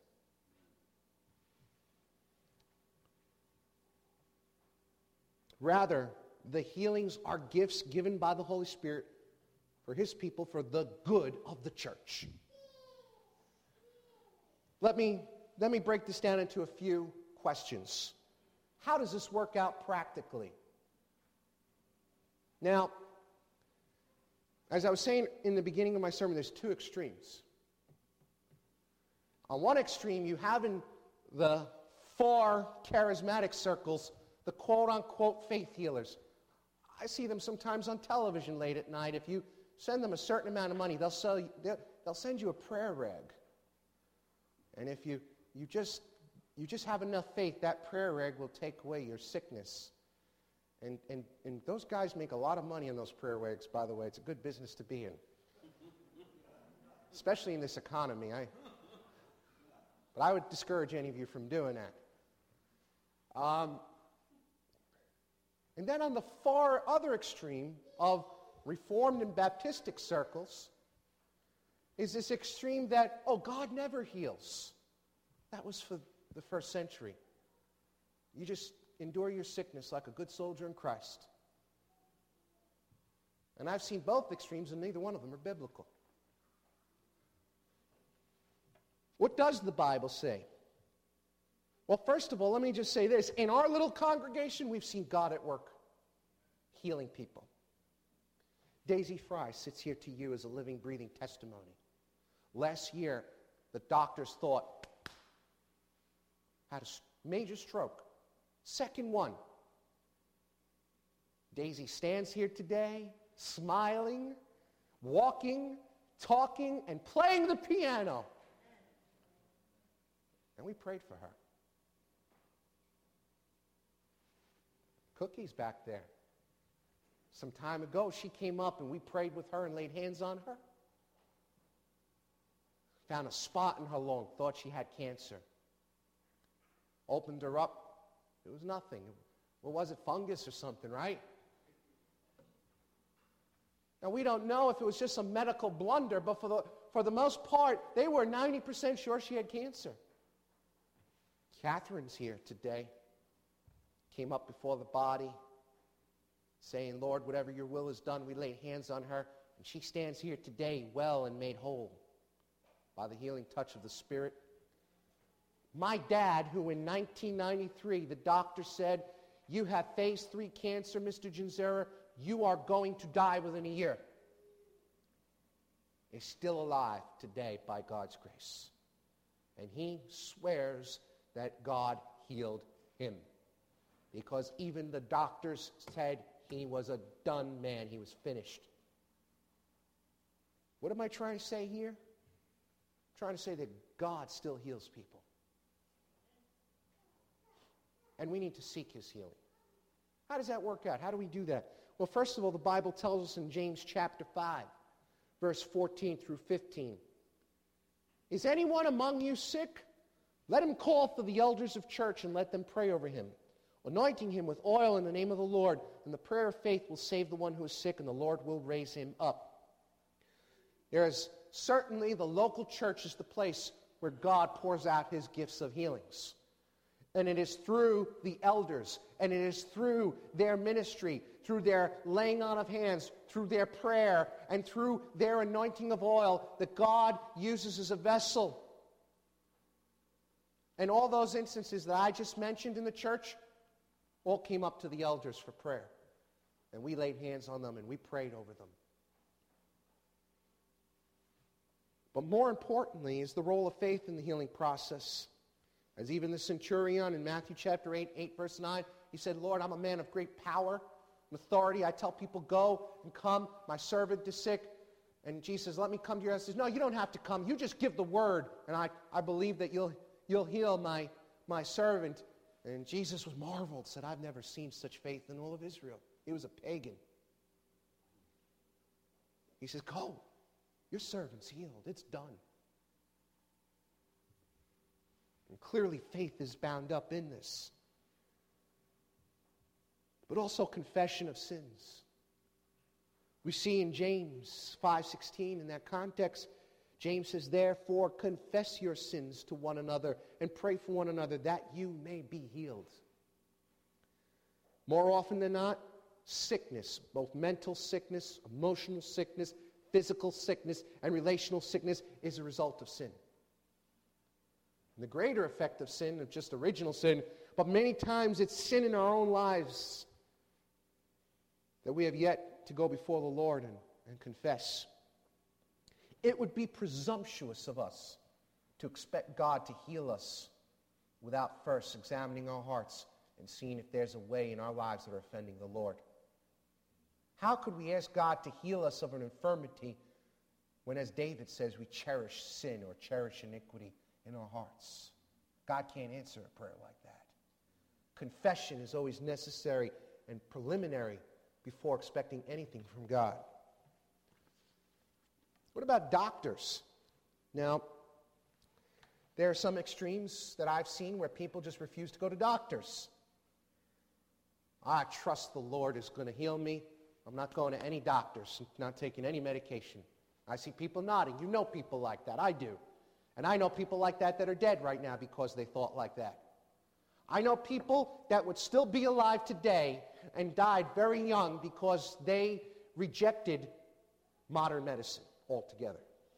Rather, the healings are gifts given by the Holy Spirit for His people for the good of the church. Let me, let me break this down into a few questions. How does this work out practically? Now, as I was saying in the beginning of my sermon, there's two extremes. On one extreme, you have in the far charismatic circles the quote-unquote faith healers. I see them sometimes on television late at night. If you send them a certain amount of money, they'll, sell you, they'll, they'll send you a prayer rag. And if you, you, just, you just have enough faith, that prayer rag will take away your sickness. And, and, and those guys make a lot of money on those prayer rags, by the way. It's a good business to be in. Especially in this economy. I, but I would discourage any of you from doing that. Um, and then on the far other extreme of Reformed and Baptistic circles is this extreme that, oh, God never heals. That was for the first century. You just endure your sickness like a good soldier in Christ. And I've seen both extremes, and neither one of them are biblical. What does the Bible say? Well, first of all, let me just say this. In our little congregation, we've seen God at work healing people. Daisy Fry sits here to you as a living, breathing testimony. Last year, the doctors thought had a major stroke. Second one. Daisy stands here today, smiling, walking, talking, and playing the piano. And we prayed for her. Cookie's back there. Some time ago, she came up and we prayed with her and laid hands on her. Found a spot in her lung, thought she had cancer. Opened her up, it was nothing. What was it, fungus or something, right? Now, we don't know if it was just a medical blunder, but for the, for the most part, they were ninety percent sure she had cancer. Catherine's here today. Came up before the body, saying, Lord, whatever your will is done. We laid hands on her, and she stands here today well and made whole. by the healing touch of the Spirit. My dad, who in nineteen ninety-three, the doctor said, you have phase three cancer, Mister Ginzera, you are going to die within a year, is still alive today by God's grace. And he swears that God healed him, because even the doctors said he was a done man. He was finished. What am I trying to say here? I'm trying to say that God still heals people. And we need to seek his healing. How does that work out? How do we do that? Well, first of all, the Bible tells us in James chapter five, verse fourteen through fifteen. Is anyone among you sick? Let him call for the elders of church and let them pray over him, anointing him with oil in the name of the Lord. And the prayer of faith will save the one who is sick, and the Lord will raise him up. There is certainly the local church is the place where God pours out his gifts of healings. And it is through the elders, and it is through their ministry, through their laying on of hands, through their prayer, and through their anointing of oil that God uses as a vessel. And all those instances that I just mentioned in the church all came up to the elders for prayer. And we laid hands on them and we prayed over them. But more importantly is the role of faith in the healing process. As even the centurion in Matthew chapter eight, eight verse nine, he said, Lord, I'm a man of great power and authority. I tell people, go and come. My servant is sick. And Jesus says, let me come to you. I says, no, you don't have to come. You just give the word. And I, I believe that you'll, you'll heal my, my servant. And Jesus was marveled, said, I've never seen such faith in all of Israel. He was a pagan. He says, go. Your servant's healed. It's done. And clearly faith is bound up in this. But also confession of sins. We see in James five sixteen in that context, James says, therefore confess your sins to one another and pray for one another that you may be healed. More often than not, sickness, both mental sickness, emotional sickness, physical sickness, and relational sickness is a result of sin. And the greater effect of sin, of just original sin, but many times it's sin in our own lives that we have yet to go before the Lord and, and confess. It would be presumptuous of us to expect God to heal us without first examining our hearts and seeing if there's a way in our lives that are offending the Lord. How could we ask God to heal us of an infirmity when, as David says, we cherish sin or cherish iniquity in our hearts? God can't answer a prayer like that. Confession is always necessary and preliminary before expecting anything from God. What about doctors? Now, there are some extremes that I've seen where people just refuse to go to doctors. I trust the Lord is going to heal me. I'm not going to any doctors, not taking any medication. I see people nodding. You know people like that. I do. And I know people like that that are dead right now because they thought like that. I know people that would still be alive today and died very young because they rejected modern medicine altogether.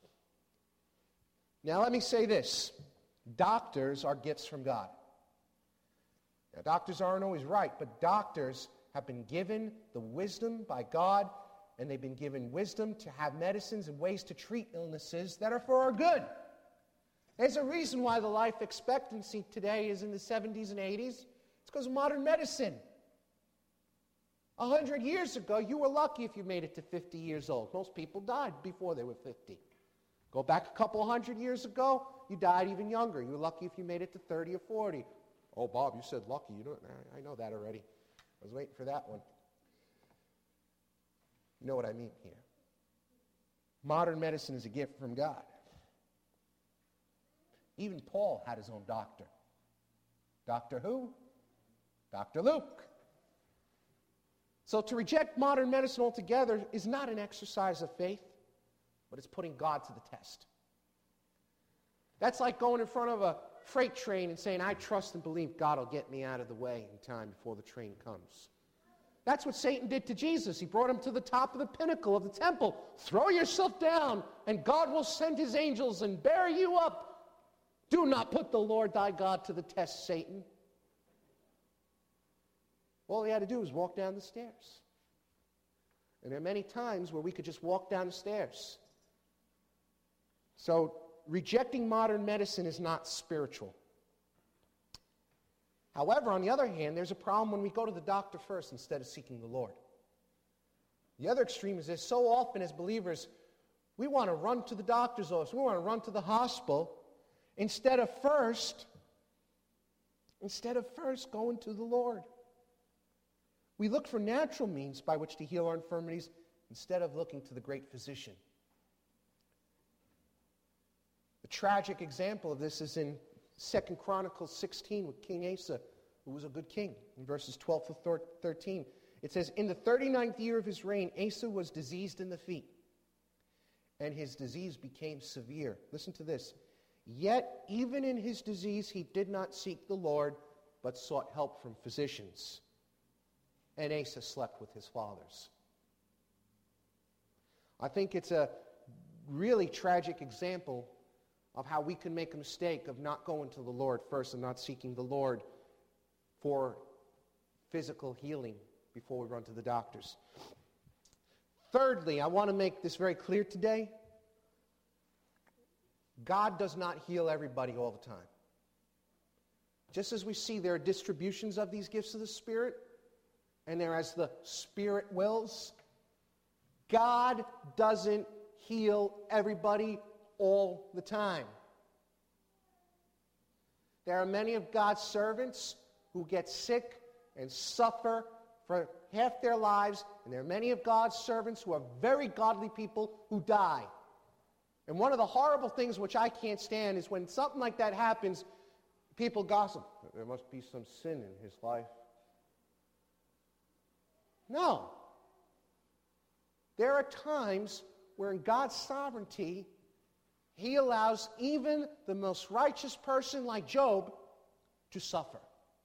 Now let me say this. Doctors are gifts from God. Now, doctors aren't always right, but doctors have been given the wisdom by God, and they've been given wisdom to have medicines and ways to treat illnesses that are for our good. There's a reason why the life expectancy today is in the seventies and eighties. It's because of modern medicine. A hundred years ago, you were lucky if you made it to fifty years old. Most people died before they were fifty. Go back a couple hundred years ago, you died even younger. You were lucky if you made it to thirty or forty. Oh, Bob, you said lucky. You don't, I know that already. I was waiting for that one. You know what I mean here. Modern medicine is a gift from God. Even Paul had his own doctor. Doctor who? Doctor Luke. So to reject modern medicine altogether is not an exercise of faith, but it's putting God to the test. That's like going in front of a freight train and saying, I trust and believe God will get me out of the way in time before the train comes. That's what Satan did to Jesus. He brought him to the top of the pinnacle of the temple. Throw yourself down, and God will send his angels and bear you up. Do not put the Lord thy God to the test, Satan. All he had to do was walk down the stairs. And there are many times where we could just walk down the stairs. So, rejecting modern medicine is not spiritual. However, on the other hand, there's a problem when we go to the doctor first instead of seeking the Lord. The other extreme is this: so often as believers, we want to run to the doctor's office, we want to run to the hospital, instead of first, instead of first going to the Lord. We look for natural means by which to heal our infirmities instead of looking to the great physician. The tragic example of this is in Second Chronicles sixteen with King Asa, who was a good king, in verses twelve to thirteen. It says, "In the thirty-ninth year of his reign, Asa was diseased in the feet, and his disease became severe." Listen to this. "Yet, even in his disease, he did not seek the Lord, but sought help from physicians. And Asa slept with his fathers." I think it's a really tragic example of how we can make a mistake of not going to the Lord first and not seeking the Lord for physical healing before we run to the doctors. Thirdly, I want to make this very clear today. God does not heal everybody all the time. Just as we see there are distributions of these gifts of the Spirit, and there as the Spirit wills, God doesn't heal everybody all the time. There are many of God's servants who get sick and suffer for half their lives, and there are many of God's servants who are very godly people who die. And one of the horrible things which I can't stand is when something like that happens, people gossip. There must be some sin in his life. No. There are times where in God's sovereignty, he allows even the most righteous person like Job to suffer.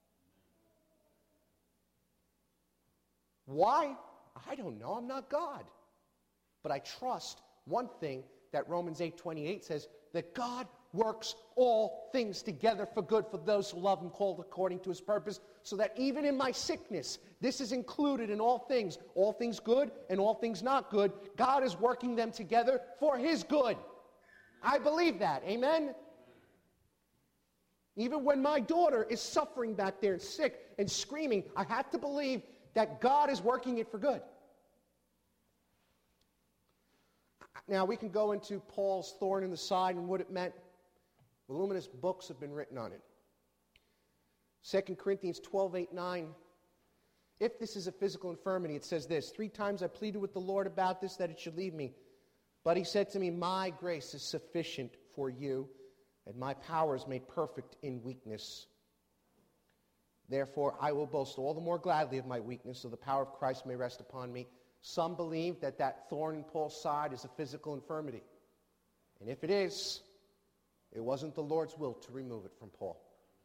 Why? I don't know. I'm not God. But I trust one thing that Romans eight twenty-eight says, that God works all things together for good for those who love him, called according to his purpose, so that even in my sickness, this is included in all things, all things good and all things not good, God is working them together for his good. I believe that. Amen? Even when my daughter is suffering back there and sick and screaming, I have to believe that God is working it for good. Now, we can go into Paul's thorn in the side and what it meant. Voluminous books have been written on it. Second Corinthians twelve, eight, nine. If this is a physical infirmity, it says this: "Three times I pleaded with the Lord about this, that it should leave me. But he said to me, my grace is sufficient for you, and my power is made perfect in weakness. Therefore, I will boast all the more gladly of my weakness, so the power of Christ may rest upon me." Some believe that that thorn in Paul's side is a physical infirmity. And if it is, it wasn't the Lord's will to remove it from Paul.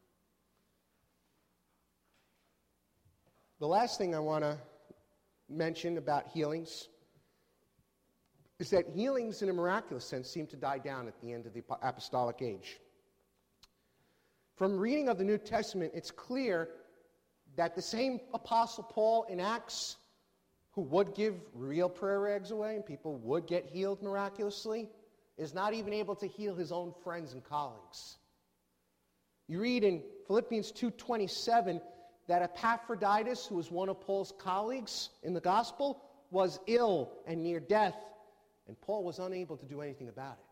The last thing I want to mention about healings is that healings in a miraculous sense seem to die down at the end of the apostolic age. From reading of the New Testament, it's clear that the same Apostle Paul in Acts, who would give real prayer rags away and people would get healed miraculously, is not even able to heal his own friends and colleagues. You read in Philippians two twenty-seven that Epaphroditus, who was one of Paul's colleagues in the gospel, was ill and near death, and Paul was unable to do anything about it.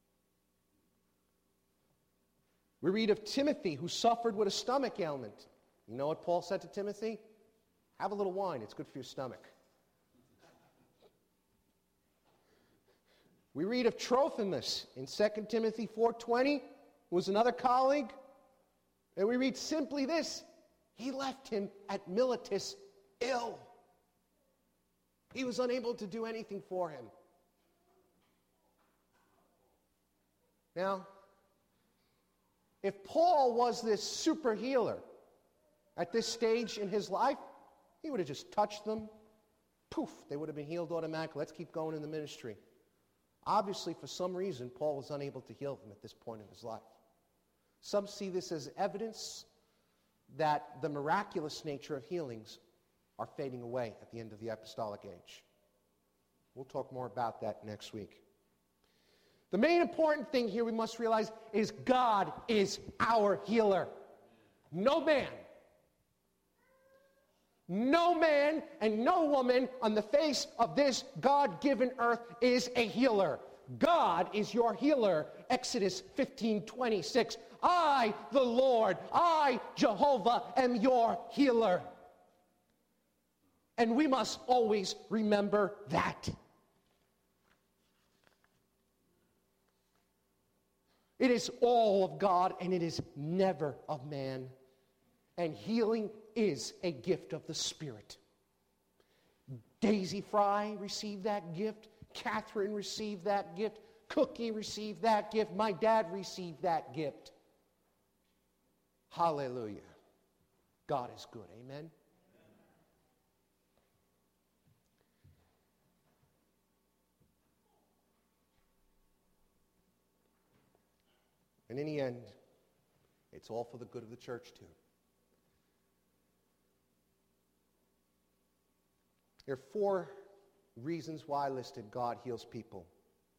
We read of Timothy, who suffered with a stomach ailment. You know what Paul said to Timothy? Have a little wine, it's good for your stomach. We read of Trophimus in Second Timothy four twenty, who was another colleague. And we read simply this: he left him at Miletus ill. He was unable to do anything for him. Now, if Paul was this super healer at this stage in his life, He would have just touched them. Poof, they would have been healed automatically. Let's keep going in the ministry. Obviously, for some reason, Paul was unable to heal them at this point in his life. Some see this as evidence that the miraculous nature of healings are fading away at the end of the apostolic age. We'll talk more about that next week. The main important thing here we must realize is God is our healer. No man. No man and no woman on the face of this God-given earth is a healer. God is your healer. Exodus fifteen twenty-six. I, the Lord, I, Jehovah, am your healer. And we must always remember that. It is all of God, and it is never of man. And healing is a gift of the Spirit. Daisy Fry received that gift. Catherine received that gift. Cookie received that gift. My dad received that gift. Hallelujah. God is good. Amen. And in the end, it's all for the good of the church too. There are four reasons why I listed God heals people.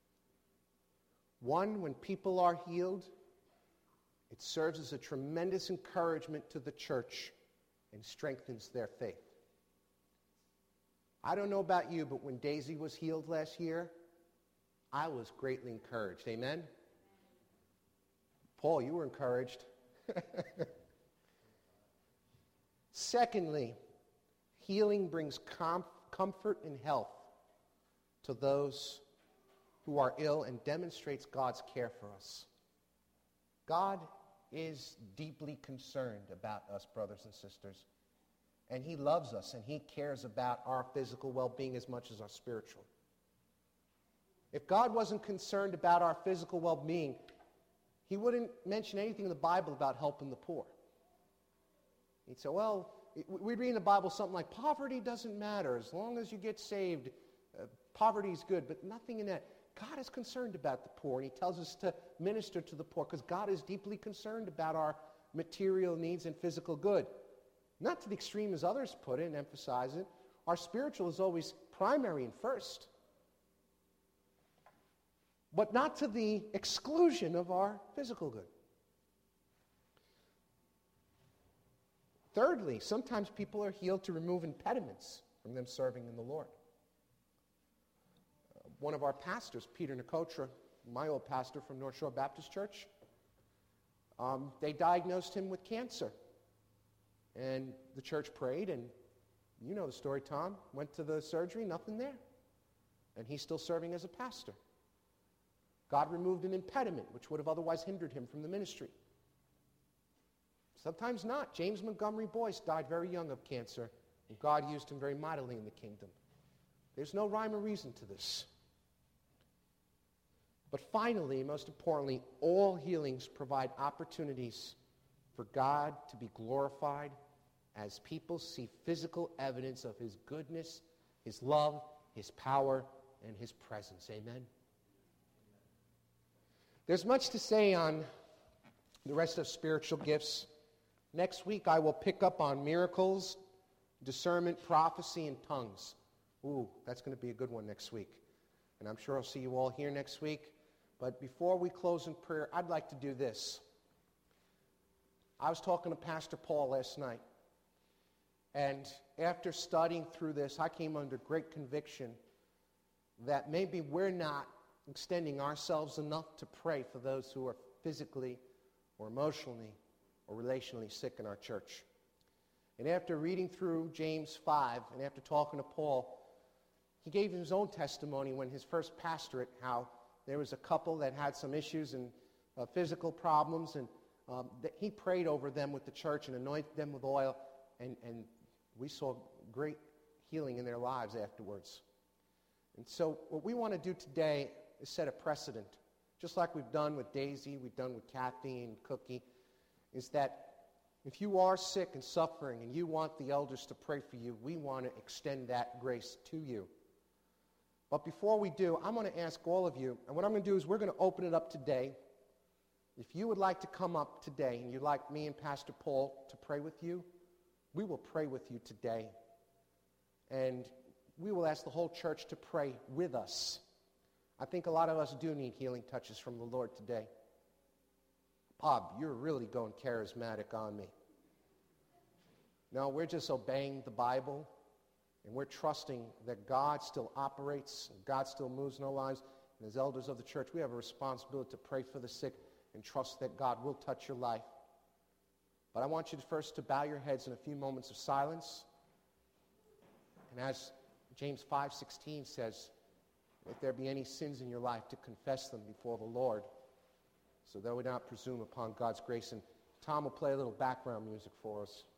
One, when people are healed, it serves as a tremendous encouragement to the church and strengthens their faith. I don't know about you, but when Daisy was healed last year, I was greatly encouraged. Amen? Paul, you were encouraged. Secondly, healing brings com- comfort and health to those who are ill and demonstrates God's care for us. God is deeply concerned about us, brothers and sisters. And He loves us, and He cares about our physical well-being as much as our spiritual. If God wasn't concerned about our physical well-being, He wouldn't mention anything in the Bible about helping the poor. He'd say, well, we'd read in the Bible something like, poverty doesn't matter. As long as you get saved, uh, poverty is good, but nothing in that. God is concerned about the poor, and He tells us to minister to the poor because God is deeply concerned about our material needs and physical good. Not to the extreme as others put it and emphasize it. Our spiritual is always primary and first. But not to the exclusion of our physical good. Thirdly, sometimes people are healed to remove impediments from them serving in the Lord. Uh, one of our pastors, Peter Nicotra, my old pastor from North Shore Baptist Church, um, they diagnosed him with cancer. And the church prayed, and you know the story, Tom. Went to the surgery, nothing there. And he's still serving as a pastor. God removed an impediment which would have otherwise hindered him from the ministry. Sometimes not. James Montgomery Boyce died very young of cancer, and God used him very mightily in the kingdom. There's no rhyme or reason to this. But finally, most importantly, all healings provide opportunities for God to be glorified as people see physical evidence of His goodness, His love, His power, and His presence. Amen? There's much to say on the rest of spiritual gifts. Next week, I will pick up on miracles, discernment, prophecy, and tongues. Ooh, that's going to be a good one next week. And I'm sure I'll see you all here next week. But before we close in prayer, I'd like to do this. I was talking to Pastor Paul last night. And after studying through this, I came under great conviction that maybe we're not extending ourselves enough to pray for those who are physically or emotionally or relationally sick in our church. And after reading through James five and after talking to Paul, he gave his own testimony when his first pastorate, how there was a couple that had some issues and uh, physical problems, and um, that he prayed over them with the church and anointed them with oil, and, and we saw great healing in their lives afterwards. And so what we want to do today is set a precedent, just like we've done with Daisy, we've done with Kathy and Cookie, is that If you are sick and suffering and you want the elders to pray for you, we want to extend that grace to you. But before we do, I'm going to ask all of you, and what I'm going to do is we're going to open it up today. If you would like to come up today and you'd like me and Pastor Paul to pray with you, we will pray with you today. And we will ask the whole church to pray with us. I think a lot of us do need healing touches from the Lord today. Bob, you're really going charismatic on me. No, we're just obeying the Bible, and we're trusting that God still operates, and God still moves in our lives. And as elders of the church, we have a responsibility to pray for the sick and trust that God will touch your life. But I want you to first to bow your heads in a few moments of silence. And as James five sixteen says, if there be any sins in your life, to confess them before the Lord, so that we not presume upon God's grace. And Tom will play a little background music for us.